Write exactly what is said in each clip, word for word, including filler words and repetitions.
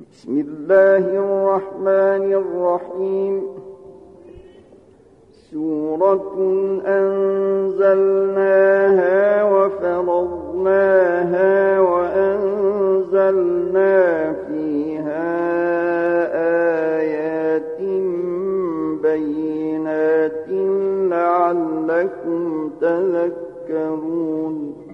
بسم الله الرحمن الرحيم. سورة أنزلناها وفرضناها وأنزلنا فيها آيات بينات لعلكم تذكرون.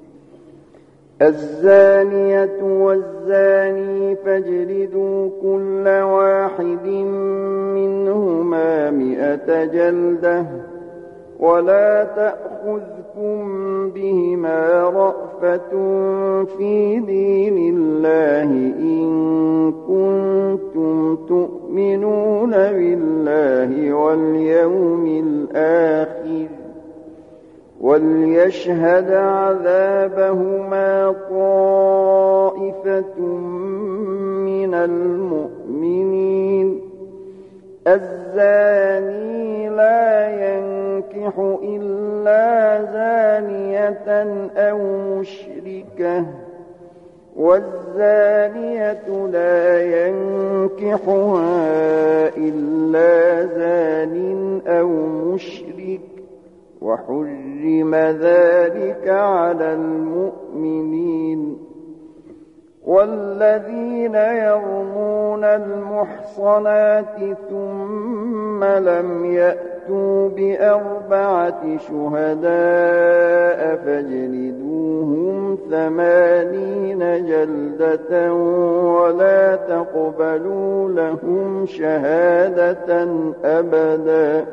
الزانية والزاني فاجلدوا كل واحد منهما مئة جلدة ولا تأخذكم بهما رأفة في دين الله إن كنتم تؤمنون بالله واليوم الآخر وليشهد عذابهما طائفة من المؤمنين. الزاني لا ينكح إلا زانية أو مشركة والزانية لا ينكحها إلا زان أو مشرك وحرم ذلك على المؤمنين. والذين يرمون المحصنات ثم لم يأتوا بأربعة شهداء فاجلدوهم ثمانين جلدة ولا تقبلوا لهم شهادة أبدا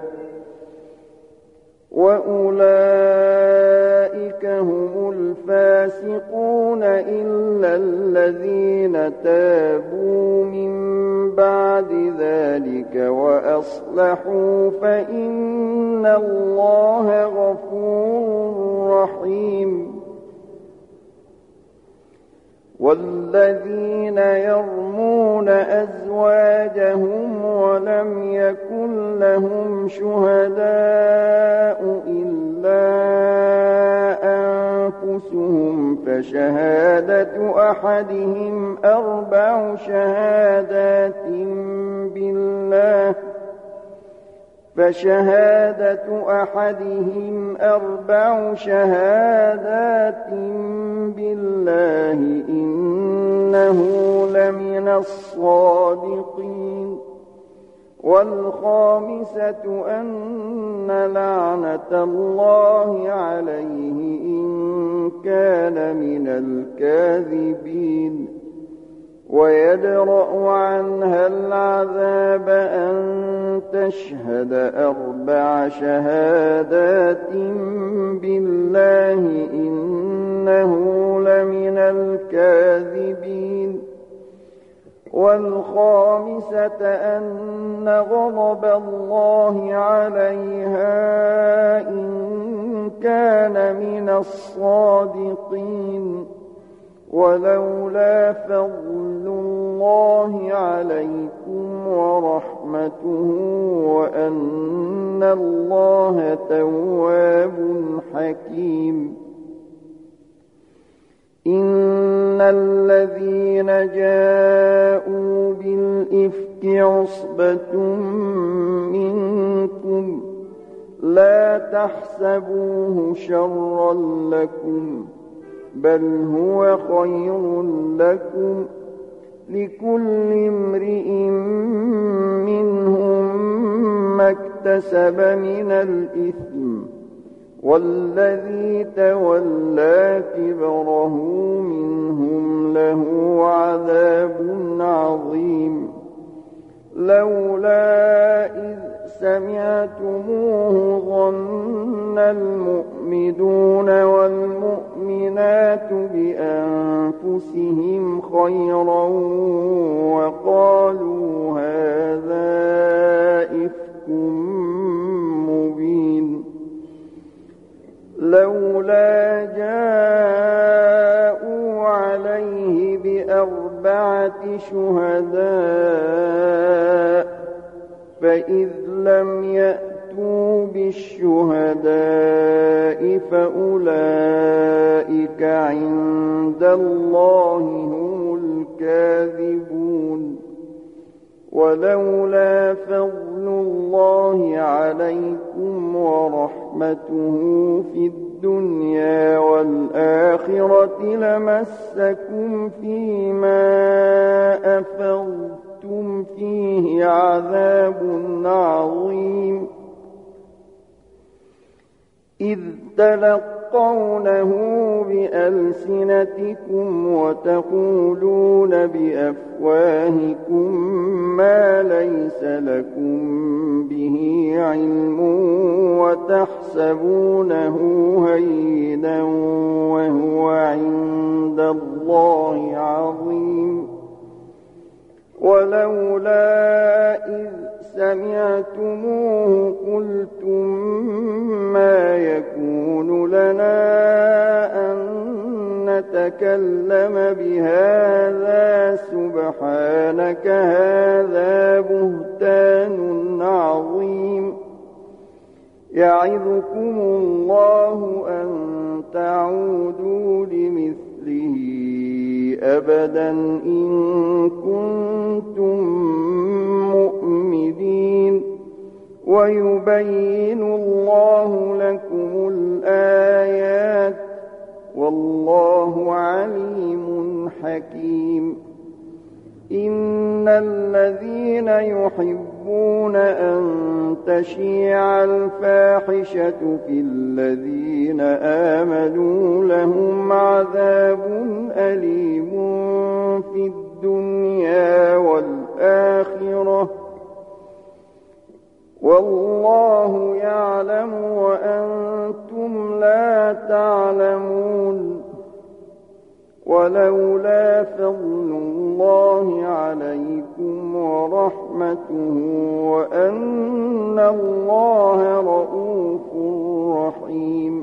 وأولئك هم الفاسقون إلا الذين تابوا من بعد ذلك وأصلحوا فإن الله غفور رحيم. والذين يرمون أزواجهم ولم يكن لهم شهداء إلا أنفسهم فشهادة أحدهم أربع شهادات بالله فشهادة أحدهم أربع شهادات بالله إنه لمن الصادقين. والخامسة أن لعنة الله عليه إن كان من الكاذبين ويدرأ عنها العذاب أن تشهد أربع شهادات بالله إنه لمن الكاذبين. والخامسة أن غضب الله عليها إن كان من الصادقين. ولولا فضل الله عليكم ورحمته وأن الله تواب حكيم. إن الذين جاءوا بالإفك عصبة منكم لا تحسبوه شرا لكم بل هو خير لكم لكل امرئ منهم ما اكتسب من الإثم والذي تولى كبره منهم له عذاب عظيم. لولا إذ سمعتموه ظن المؤمنون والمؤمنات بأنفسهم خيرا وقالوا هذا إفك مبين. لولا جاءوا عليه بأربعة شهداء فإذ لم يأتوا بالشهداء فأولئك عند الله هم الكاذبون. ولولا فضل الله عليكم ورحمته في الدنيا والآخرة لمسكم فيما أفضتم فيه عذاب عظيم إذ تلقونه بألسنتكم وتقولون بأفواهكم ما ليس لكم به علم وتحسبونه هينا وهو عند الله عظيم ولولا إذ سمعتموه قلتم ما يكون لنا أن نتكلم بهذا سبحانك هذا بهتان عظيم يعظكم الله أن تعودوا لمثله أبدا إن كنتم مؤمنين ويبين الله لكم الآيات والله عليم حكيم إن الذين يحبون أن تشيع الفاحشة في الذين آمنوا لهم عذاب أليم في الدنيا والآخرة والله يعلم وأنتم لا تعلمون ولولا فضل الله عليكم ورحمته وأن الله رءوف رحيم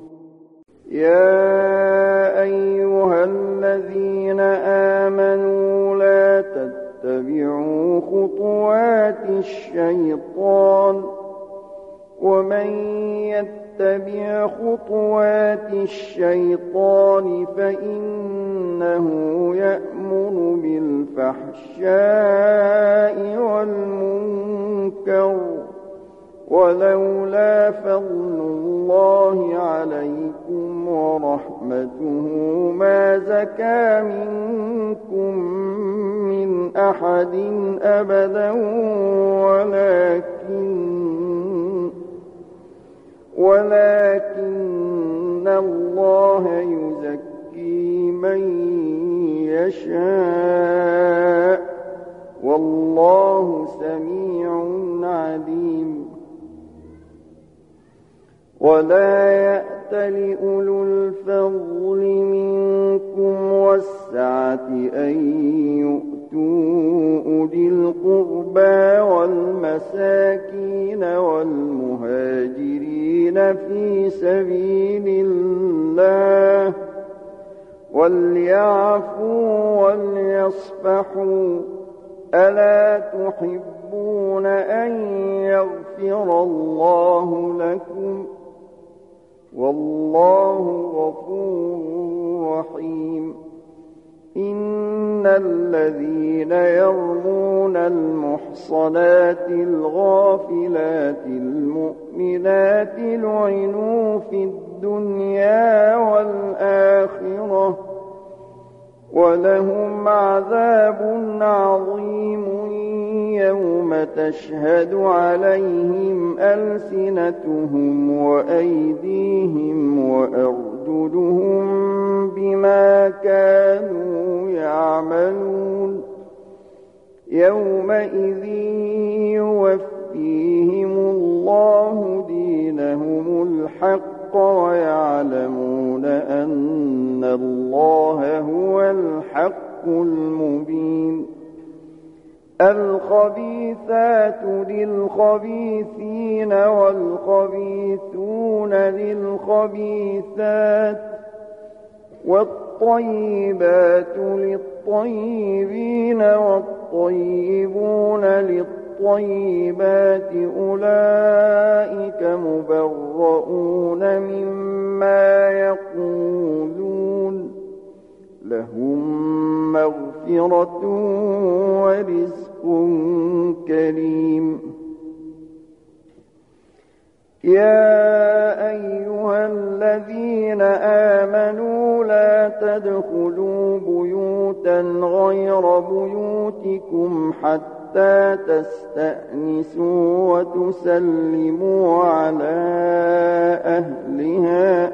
يا أيها الذين آمنوا لا تتبعوا خطوات الشيطان ومن يتبع خطوات الشيطان فإنه يأمر بالفحشاء والمنكر ولولا فضل الله عليكم ورحمته ما زكى منكم من أحد أبدا ولكن ولكن الله يزكي من يشاء والله سميع عليم ولا يأتل أولو الفضل منكم والسعة أن يؤتوا أولي القربى والمساكين والمهاجرين في سبيل الله وليعفوا وليصفحوا ألا تحبون أن يغفر الله لكم والله غفور رحيم إن الذين يرمون المحصنات الغافلات المؤمنات لعنوا في الدنيا والآخرة ولهم عذاب عظيم يوم تشهد عليهم ألسنتهم وأيديهم وأرجلهم بما كانوا يعملون يومئذ يوفيهم الله دينهم الحق ويعلمون أن الله هو الحق المبين الخبيثات للخبيثين والخبيثون للخبيثات والطيبات للطيبين والطيبون للطيبات أولئك مبرؤون مما يقولون لهم مغفرة ورزق كريم. يا أيها الذين آمنوا لا تدخلوا بيوتا غير بيوتكم حتى تستأنسوا وتسلموا على أهلها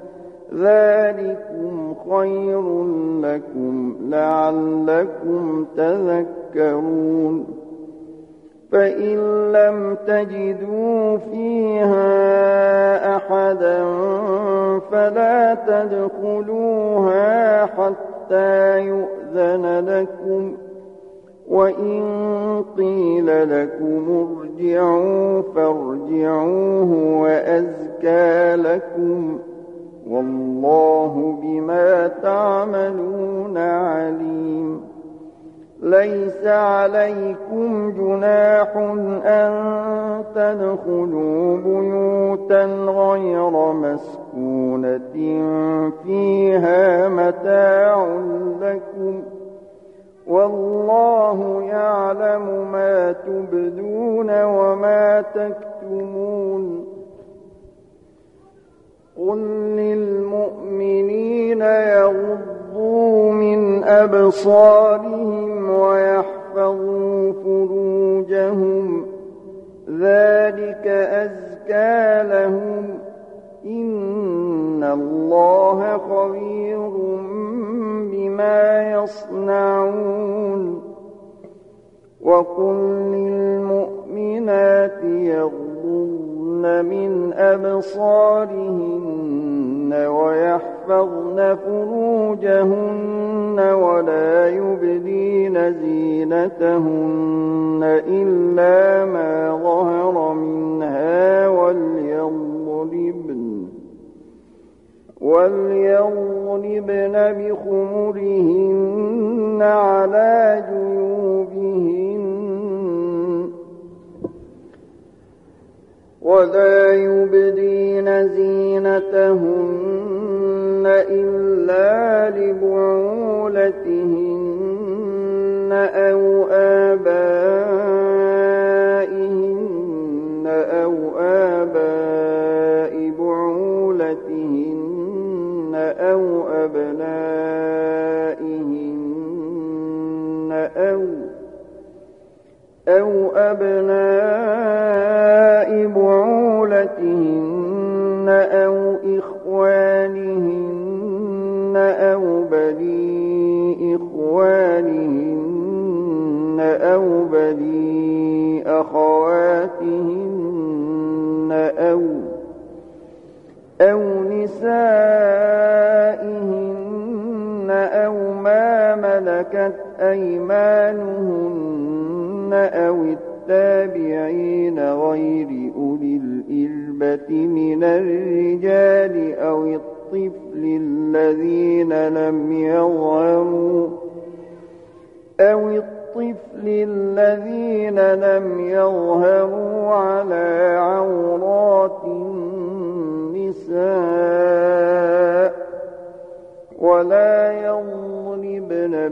ذلكم خير لكم لعلكم تذكرون. فإن لم تجدوا فيها أحدا فلا تدخلوها حتى يؤذن لكم، وإن قيل لكم ارجعوا فارجعوا هو أزكى لكم، والله بما تعملون عليم. ليس عليكم جناح أن تدخلوا بيوتا غير مسكونة فيها متاع لكم، والله يعلم ما تبدون وما تكتمون. قل للمؤمنين يغضوا من أبصارهم ويحفظوا فروجهم ذلك أزكى لهم، إن الله خبير بما يصنعون. وقل للمؤمنات يغضن من أبصارهن ويحفظن فروجهن ولا يبدين زينتهن إلا ما ظهر منها وليضربن وليضربن بخمرهن على جيوبهن ولا يبدين زينتهن إلا لبعولتهن أو آبائهن أو آباء بعولتهن أو أبنائهن أو أو أبناء بعولتهن أو إخوانهن أو بني إخوانهن أو بني أخواتهن أو أو نسائهن أو ما ملكت أيمانهن أو التابعين غير أولي الإربة من الرجال أو الطفل الذين لم يظهروا أو الطفل الذين لم يظهروا على عورات النساء ولا يضربن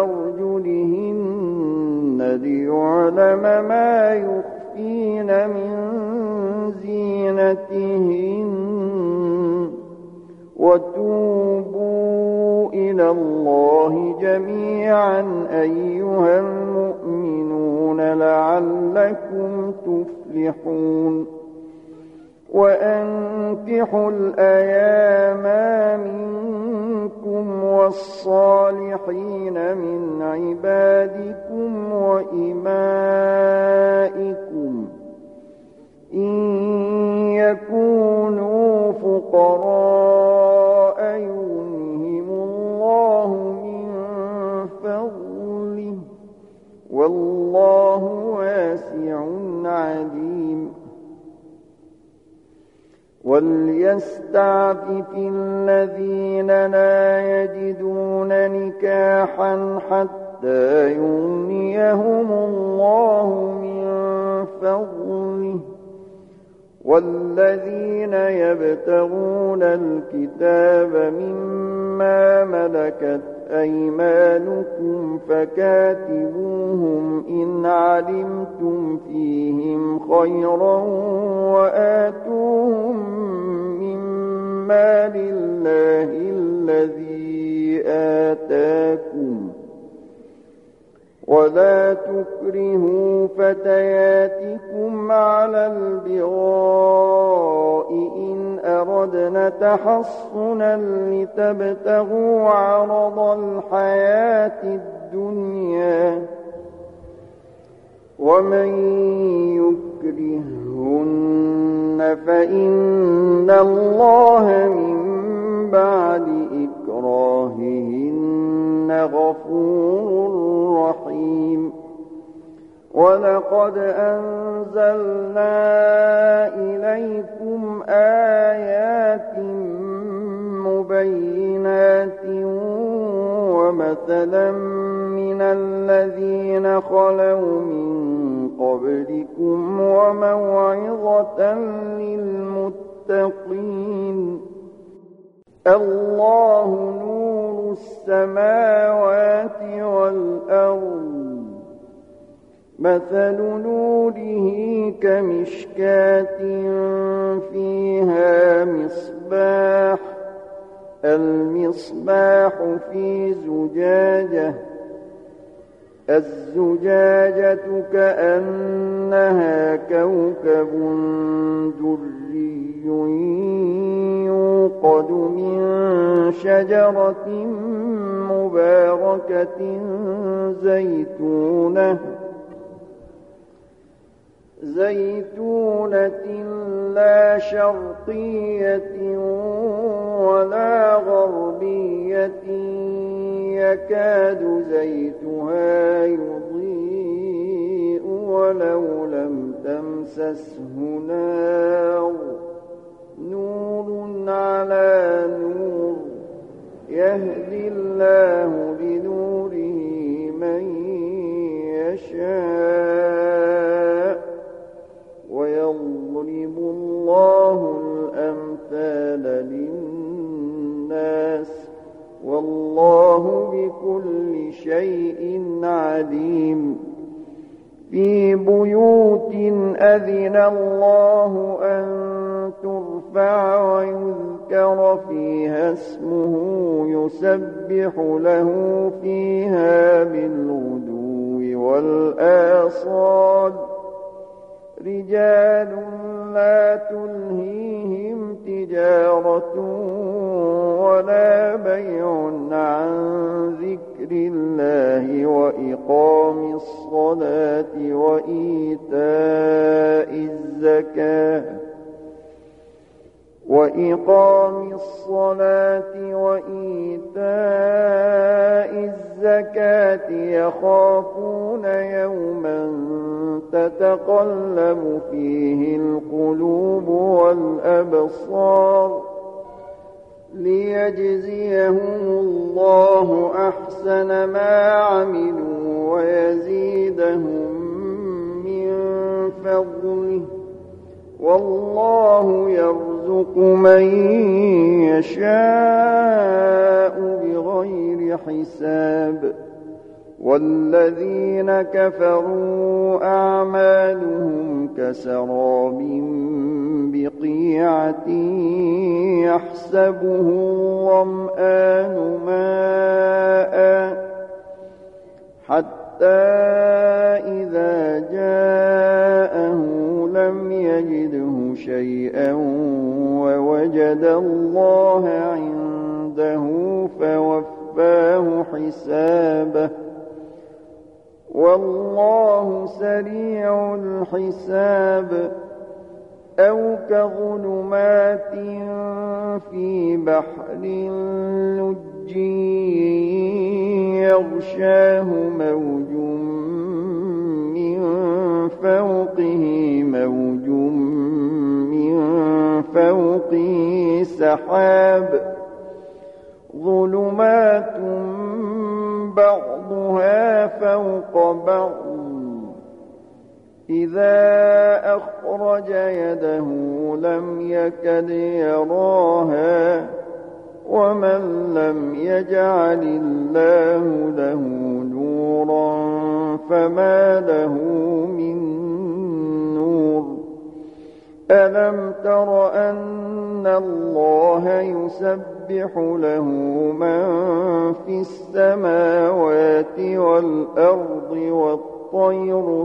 بأرجلهن ليعلم ما يخفين من زينتهن. وتوبوا إلى الله جميعا أيها المؤمنون لعلكم تفلحون. وأنكحوا الأيام منكم والصالحين من عبادكم وإمائكم إن يكونوا فقراء يغنهم الله من فضله والله واسع عليم. وليستعفف الذين لا يجدون نكاحا حتى يغنيهم الله من فضله والذين يبتغون الكتاب مما ملكت أيمانكم فكاتبوهم إن علمتم علمتم فيهم خيرا وآتوهم مما لله الذي آتاكم ولا تكرهوا فتياتكم على البغاء إن أردنا تحصنا لتبتغوا عرض الحياة الدنيا ومن يكرهن فإن الله من بعد إكراههن غفور رحيم ولقد أنزلنا إليكم آيات مبينات ومثلا من الذين خلوا من قبلكم وموعظة للمتقين الله نور السماوات والأرض مثل نوره كمشكاة فيها مصباح المصباح في زجاجة الزجاجة كأنها كوكب دري يوقد من شجرة مباركة زيتونة زيتونة لا شرقية ولا غربية يكاد زيتها يضيء ولو لم تمسسه نار نور على نور يهدي الله لنوره من يشاء ويضرب الله الأمثال للناس والله بكل شيء عليم في بيوت أذن الله أن ترفع ويذكر فيها اسمه يسبح له فيها بالغدو والآصال رجال لا تلهيهم تجارة ولا بيع عن ذكر الله وإقام الصلاة وإيتاء الزكاة وإقام الصلاة وإيتاء الزكاة يخافون يوما تتقلب فيه القلوب والأبصار ليجزيهم الله أحسن ما عملوا ويزيدهم من فضله والله يرزق من يشاء بغير حساب والذين كفروا أعمالهم كسراب بقيعة يحسبه الظمآن ماء حتى إذا جاءه لم يجده شيئا ووجد الله عنده فوفاه حسابه والله سريع الحساب أو كظلمات في بحر لج يغشاه موج من فوقه موج من فوقه سحاب ظلمات بعضها فوق بعض إذا أخرج يده لم يكد يراها ومن لم يجعل الله له نورا فما له من نور ألم تر أن الله يسبح له من في السماوات والأرض والطير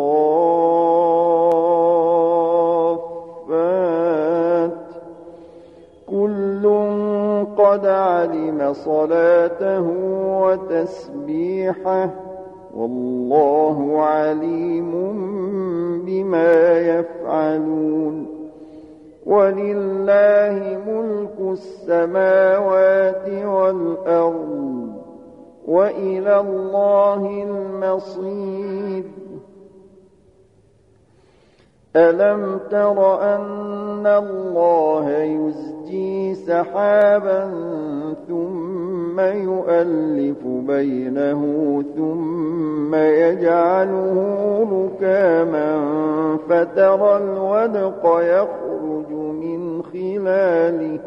صافات كل قد علم صلاته وتسبيحه والله عليم بما يفعلون ولله ملك السماوات والأرض وإلى الله المصير ألم تر أن الله يزجي سحابا ثم يؤلف بينه ثم يجعله ركاما فترى الودق يخرج من خلاله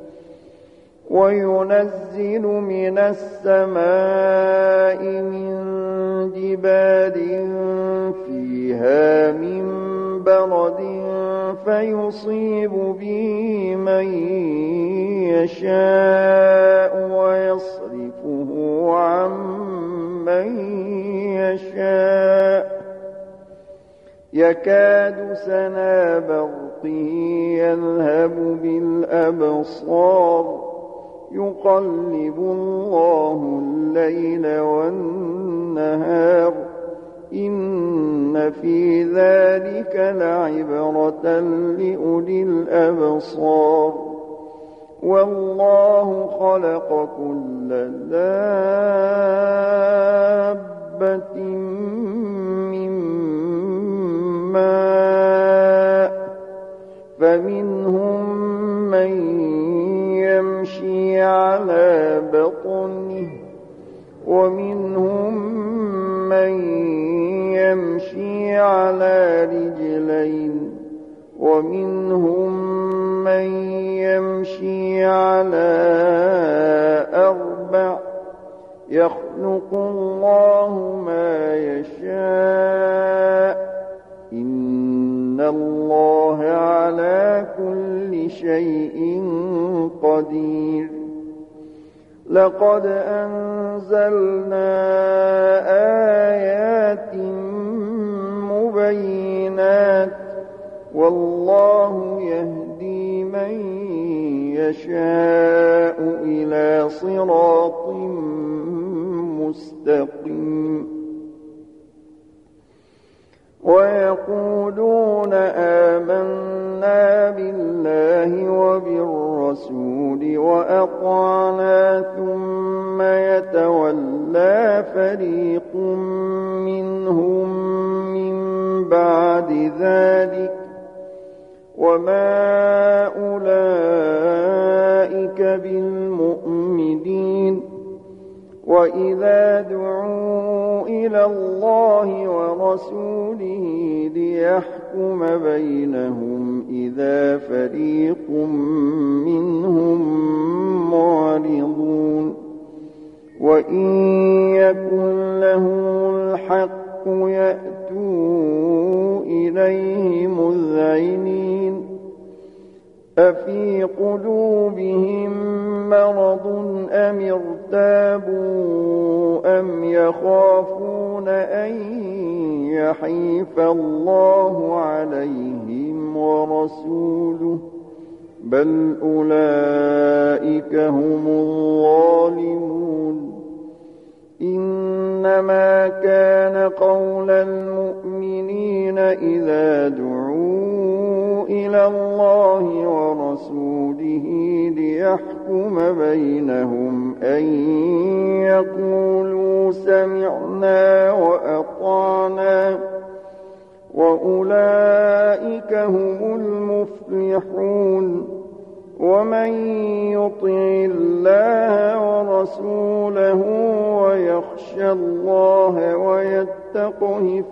وينزل من السماء من جبال فيها من برد فيصيب به من يشاء ويصرفه عن من يشاء يكاد سنا برقه يذهب بالأبصار يقلب الله الليل والنهار إن في ذلك لعبرة لأولي الأبصار والله خلق كل دابة من ماء فمنهم من يمشي على بطنه ومنهم من يمشي على رجلين ومنهم من يمشي على أربع يخلق الله ما يشاء إن الله على كل شيء قدير لقد أنزلنا آيات مبينات والله يهدي من يشاء إلى صراط مستقيم ويقولون آمنا بالله وبالرسول وأطعنا ثم يتولى فريق منهم من بعد ذلك وما أولئك بالمؤمنين وإذا دعوا إلى الله ورسوله ليحكم بينهم إذا فريق منهم معرضون وإن يكن لهم الحق يأتوا إليه مذعنين أفي قلوبهم مرض أم ارتابوا أم يخافون أن يحيف الله عليهم ورسوله بل أولئك هم الظالمون إنما كان قول المؤمنين إذا دعوا إلى الله ورسوله ليحكم بينهم أن يقولوا سمعنا وأطعنا وأولئك هم المفلحون ومن يطع الله ورسوله ويخشى الله ويتقه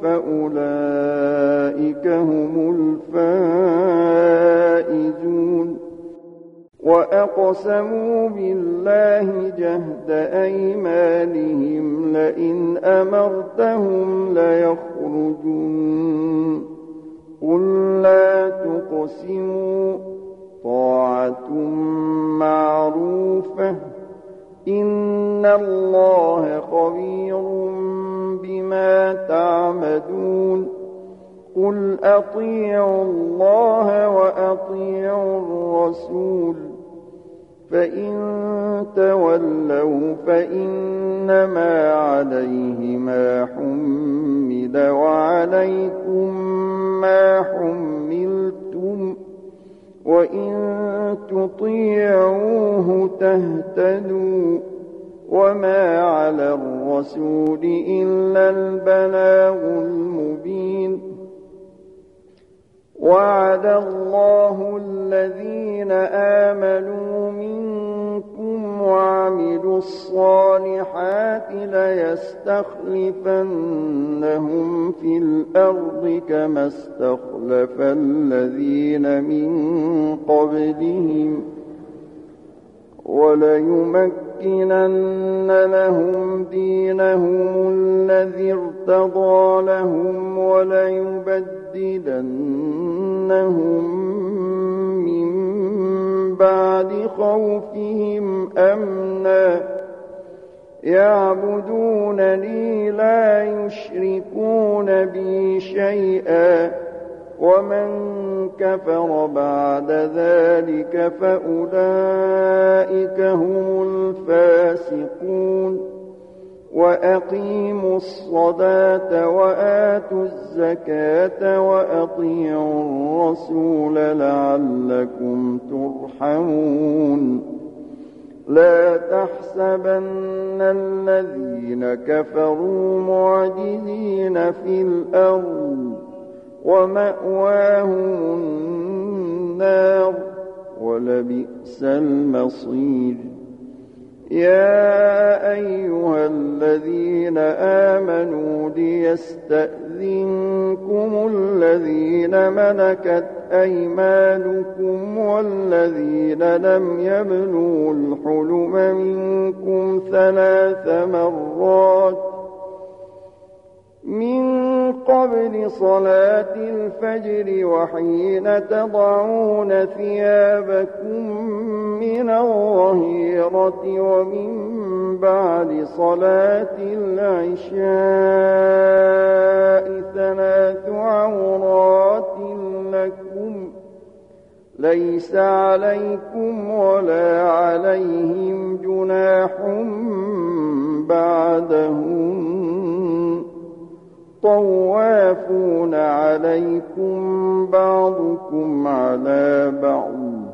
فأولئك هم الفائزون وأقسموا بالله جهد أيمانهم لئن أمرتهم ليخرجون قل لا تقسموا طاعة معروفة إن الله خبير بما تعملون قل أطيعوا الله وأطيعوا الرسول فإن تولوا فإنما عليه ما حمل وعليكم ما حملتم وإن تطيعوه تهتدوا وما على الرسول إلا البلاغ المبين وعد الله الذين آمنوا منكم وعملوا الصالحات ليستخلفنهم في الأرض كما استخلف الذين من قبلهم وليمكنن لهم دينهم الذي ارتضى لهم وليبدلنهم من بعد خوفهم أمنا يعبدونني لا يشركون بي شيئا ومن كفر بعد ذلك فأولئك هم الفاسقون وأقيموا الصلاة وآتوا الزكاة وأطيعوا الرسول لعلكم ترحمون لا تحسبن الذين كفروا معجزين في الأرض ومأواهم النار ولبئس المصير يا أيها الذين آمنوا ليستأذنكم الذين ملكت أيمانكم والذين لم يبلغوا الحلم منكم ثلاث مرات من قبل صلاة الفجر وحين تضعون ثيابكم من الظهيرة ومن بعد صلاة العشاء ثلاث عورات لكم ليس عليكم ولا عليهم جناح بعدهم طوافون عليكم بعضكم على بعض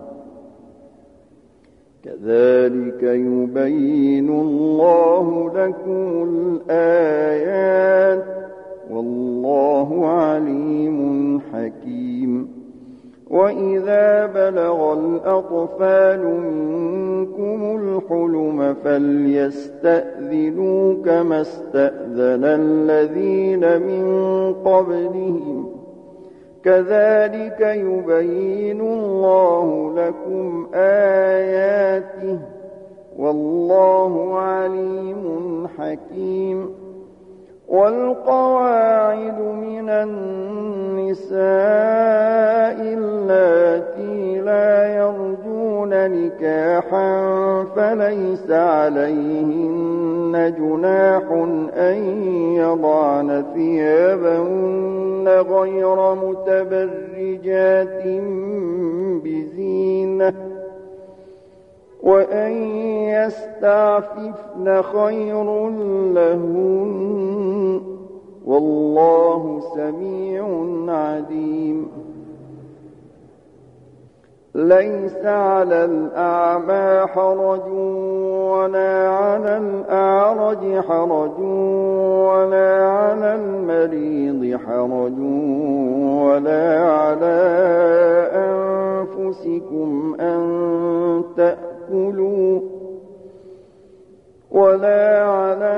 كذلك يبين الله لكم الآيات والله عليم حكيم وإذا بلغ الأطفال منكم الحلم فليستأذنوا كما استأذن الذين من قبلهم كذلك يبين الله لكم آياته والله عليم حكيم والقواعد من النساء اللاتي لا يرجون نكاحا فليس عليهن جناح أن يضعن ثيابهن غير متبرجات بزينة وأن يستعففن خير لهن والله سميع عليم ليس على الأعمى حرج ولا على الأعرج حرج ولا على المريض حرج ولا على أنفسكم أن تأكلوا ولا على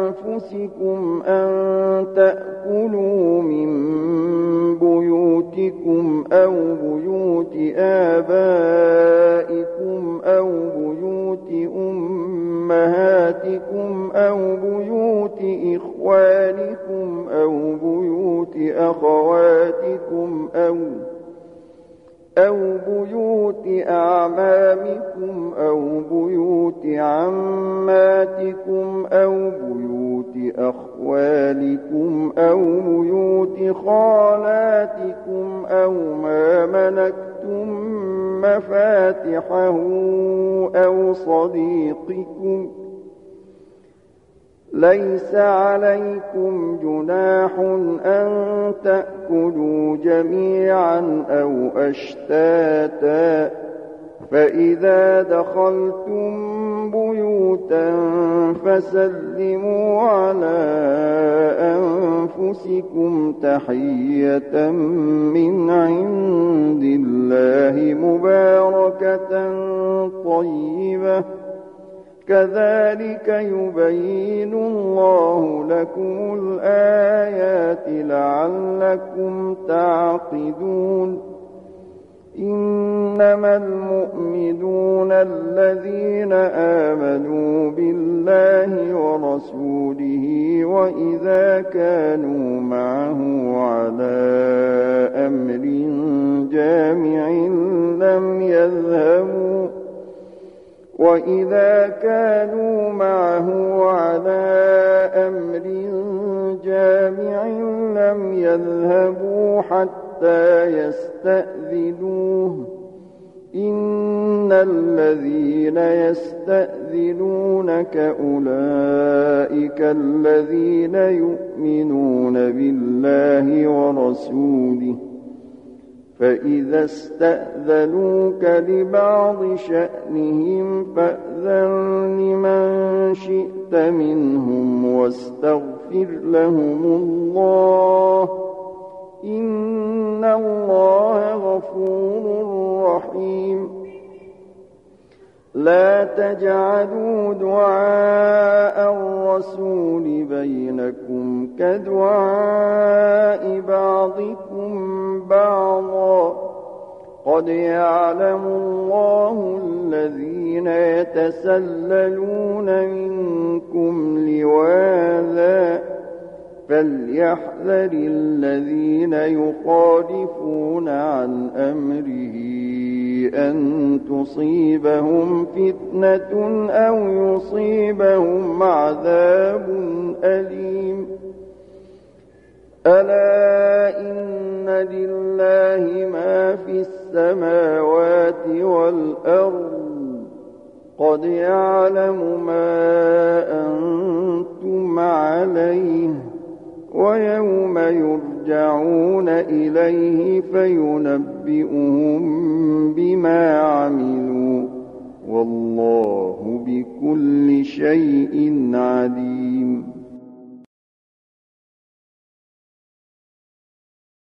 أنفسكم أن تأكلوا من بيوتكم بيوتكم أو بيوت آبائكم أو بيوت أمهاتكم أو بيوت إخوانكم أو بيوت أخواتكم أو أو بيوت أعمامكم أو بيوت عماتكم أو بيوت أخوالكم أو بيوت خالاتكم أو ما ملكتم مفاتحه أو صديقكم. ليس عليكم جناح أن تأكلوا جميعا أو أشتاتا، فإذا دخلتم بيوتا فسلموا على أنفسكم تحية من عند الله مباركة طيبة، كذلك يبين الله لكم الآيات لعلكم تعقلون. إنما المؤمنون الذين آمنوا بالله ورسوله وإذا كانوا معه على أمر جامع لم يذهبوا وإذا كانوا معه على أمر جامع لم يذهبوا حتى يستأذنوه. إن الذين يستأذنونك أولئك الذين يؤمنون بالله ورسوله، فإذا استأذنوك لبعض شأنهم فأذن لمن شئت منهم واستغفر لهم الله، إن الله غفور رحيم. لا تجعلوا دعاء الرسول بينكم كدعاء بعضكم بعضا، قد يعلم الله الذين يتسللون منكم لواذا، فليحذر الذين يخالفون عن أمره أن تصيبهم فتنة أو يصيبهم عذاب أليم. ألا إن لله ما في السماوات والأرض، قد يعلم ما أنتم عليه، ويوم يرجعون إليه فينبئهم بما عملوا، والله بكل شيء عليم.